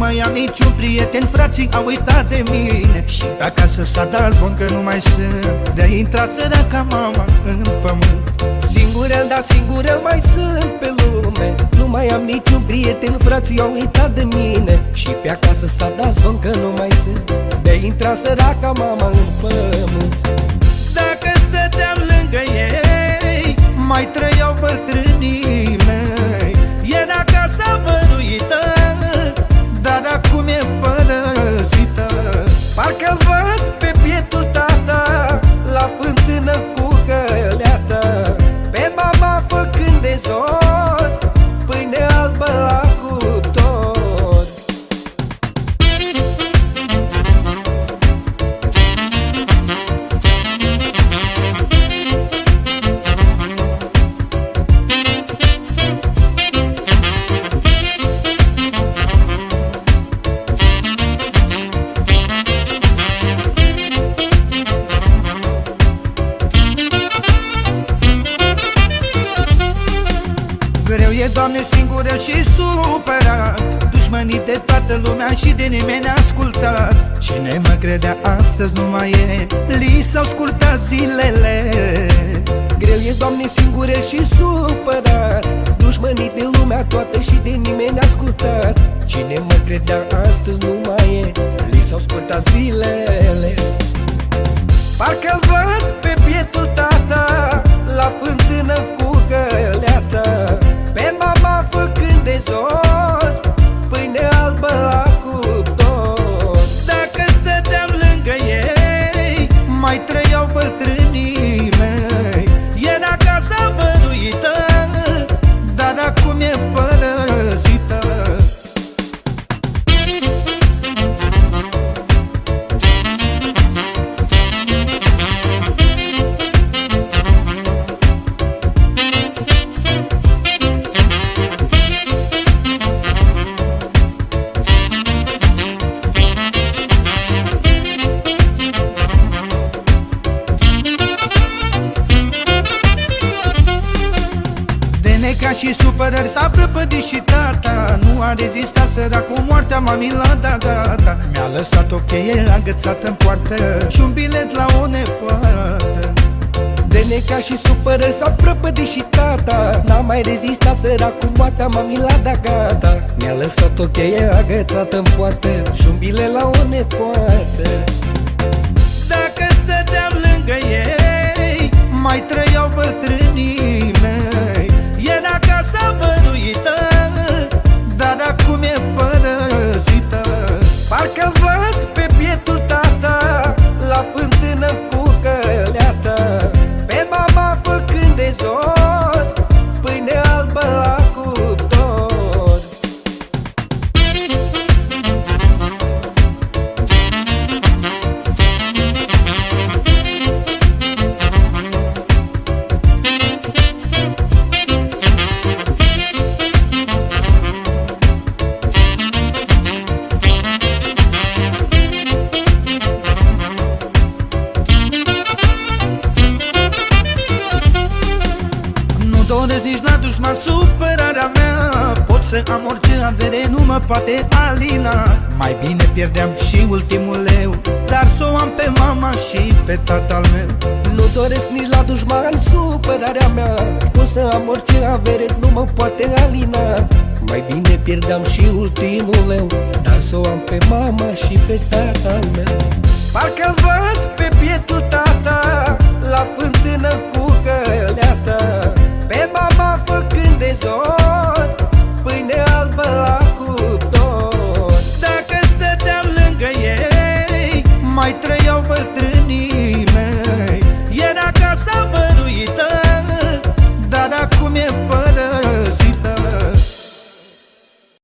mai am niciun prieten, frații au uitat de mine. Și pe acasă s-a dat zvon că nu mai sunt, de-a intrat săraca mama în pământ. Singurel, da singurel mai sunt pe lume, nu mai am niciun prieten, frații au uitat de mine. Și pe acasă s-a dat zvon că nu mai sunt, de-a intrat săraca mama în pământ. Dacă stăteam lângă ei, mai trăiau bătrânii mei. Era casa văruită, dar acum e părăsită. Parcă-l văd pe bietul tata la fântână cu găleata, pe mama făcând de zor pâine albă la cuptor. Greu e, Doamne, singură și supărat, dușmănit de toată lumea și de nimeni ascultat. Cine mă credea astăzi nu mai e, li s-au scurtat zilele. Greu e, Doamne, singură și supărat, dușmănit de lumea toată și de nimeni ascultat. Cine mă credea astăzi nu mai e, li s-au scurtat zilele. Parcă-l văd pe bietul tata la fântână cu găleata, pe mama făcând de zor pâine albă la cuptor. Dacă stăteam lângă ei, mai trăiau bătrânii mei. Era casa văruită, dar acum e părăsită. Neca și supărări s-a prăpădit și tata, nu a rezistat săracul moartea mami la da. Mi-a lăsat o cheie agățată în poartă și un bilet la o nepoată. De neca și supărări s-a prăpădit și tata, n-a mai rezistat săracul moartea mami la gata. Mi-a lăsat o cheie agățată în poartă și un bilet la o nepoată. Dacă stăteam lângă ei, mai trăiau bătrânii mei. Era casa văruită, dar acum e părăsită. Parcă-l văd pe bietul tata la fântână cu găleata, pe mama făcând de zor pâine albă la cuptor. Doresc nici la dușman supărarea mea, pot să am orice avere, nu mă poate alina. Mai bine pierdeam și ultimul leu, dar s-o am pe mama și pe tatăl meu. Nu doresc nici la dușman supărarea mea, pot să am orice avere, nu mă poate alina. Mai bine pierdeam și ultimul leu, dar s-o am pe mama și pe tatăl meu. Parcă-l văd pe bietul tata